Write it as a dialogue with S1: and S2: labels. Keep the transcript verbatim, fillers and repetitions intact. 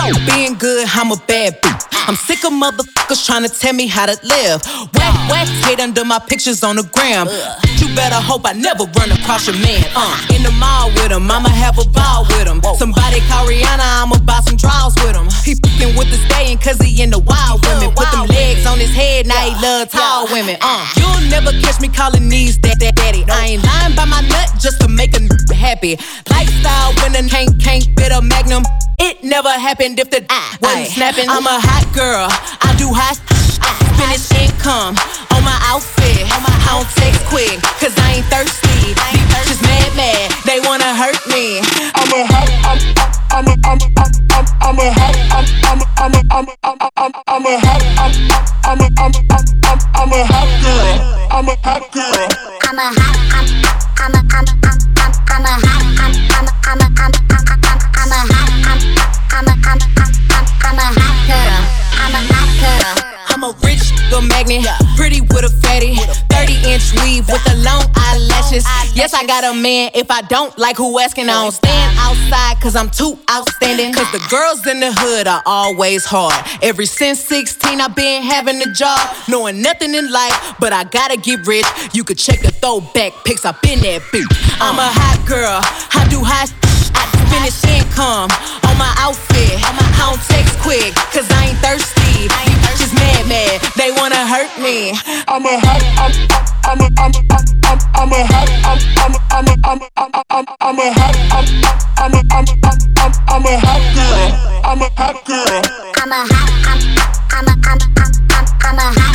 S1: Being good, I'm a bad bitch. I'm sick of motherfuckers trying to tell me how to live. Whack, whack, hate under my pictures on the gram. You better hope I never run across your man. Uh, in the mall with him, I'ma have a ball with him. Somebody call Rihanna, I'ma buy some draws with him. He fucking with the staying cause he into wild women. Put them legs on his head, now he love tall women. Uh, you'll never catch me calling these that that daddy. I ain't lying by my nut just to make a n- happy. Lifestyle winner can't can't fit a magnum. It never happened if the I wasn't snapping. I'm a hot girl, I do hot. I finish income on my outfit. I don't text quick, cause I ain't thirsty. These bitches mad, mad, they wanna hurt me. I'm a hot, I'm, I'm a, I'm a, I'm, I'm a hot, I'm, I'm, I'm a, I'm, I'm, I'm a hot, I'm, I'm a, I'm, I'm, I'm a hot girl. I'm a hot girl. I'm a hot, I'm, I'm a, I'm, I'm, I'm a hot, I'm, I'm, I'm, I'm, I'm a hot, I'm, I'm a, I'm, I'm a hot girl. I'm a hot girl. I'm a rich little magnet, pretty with a fatty, thirty inch weave with the long eyelashes. Yes, I got a man. If I don't like who asking, I don't stand outside cause I'm too outstanding. Cause the girls in the hood are always hard. Ever since sixteen, I've been having a job, knowing nothing in life, but I gotta get rich. You could check the throwback pics, I've been that bitch. I'm a hot girl, I do hot. I finish income on my outfit. I don't text quick, cause I ain't thirsty. These bitches mad, mad, they wanna hurt me. I'm a hot, I'm, I'm a, I'm, I'm, I'm a hot, I'm, I'm, I'm, I'm, I'm, I'm a hot, I'm, I'm, I'm, I'm, I'm a hot girl. I'm a hot girl. I'm a hot, I'm, I'm, I'm, I'm, I'm a hot.